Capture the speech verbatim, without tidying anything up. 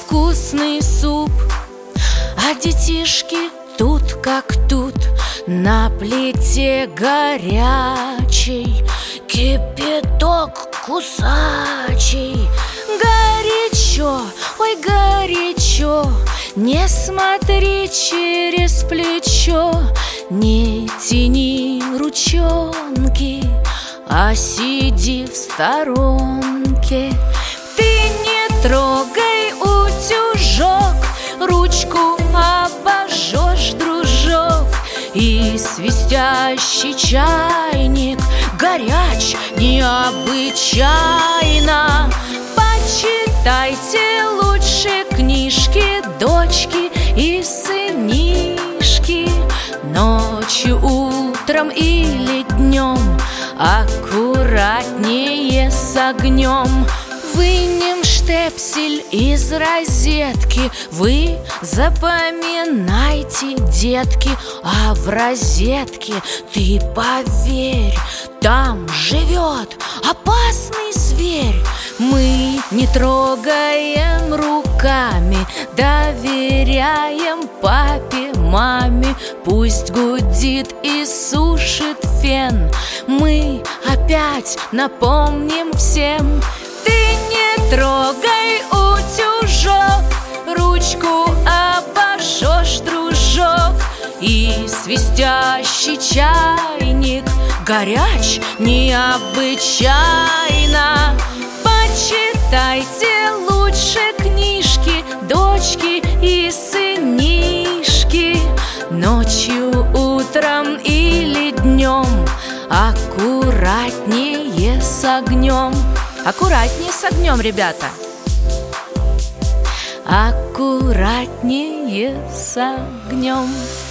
вкусный суп. А детишки тут как тут, на плите горячей кипяток кусачий. Горячо, ой, горячо, не смотри через плечо, не тяни ручонки, а сиди в сторонке. Ты не трогай утюжок, ручку обожжешь, дружок. И свистящий чайник горяч необычайно. Почитайте лучше книжки, дочки и сынишки. Ночью, утром или днем аккуратнее с огнем. Вынем штепсель из розетки, вы запоминайте, детки. А в розетке, ты поверь, там живет опасный зверь. Мы не трогаем руками, доверяем папе, маме. Пусть гудит и сушит фен, мы опять напомним всем. Ты не трогай утюжок, ручку обожжешь, дружок. И свистящий чайник горяч необычайно. Почитайте лучше книжки, дочки и сынишки. Ночью, утром или днем аккуратнее с огнем. Аккуратнее с огнем, ребята. Аккуратнее с огнем.